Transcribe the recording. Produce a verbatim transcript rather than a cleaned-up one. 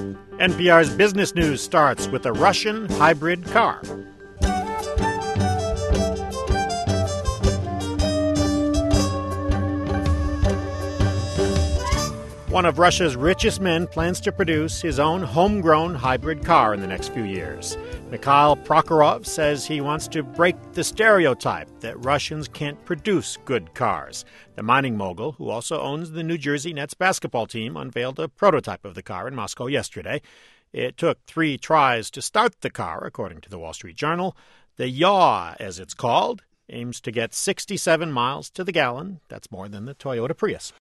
N P R's Business News starts with a Russian hybrid car. One of Russia's richest men plans to produce his own homegrown hybrid car in the next few years. Mikhail Prokhorov says he wants to break the stereotype that Russians can't produce good cars. The mining mogul, who also owns the New Jersey Nets basketball team, unveiled a prototype of the car in Moscow yesterday. It took three tries to start the car, according to the Wall Street Journal. The Yaw, as it's called, aims to get sixty-seven miles to the gallon. That's more than the Toyota Prius.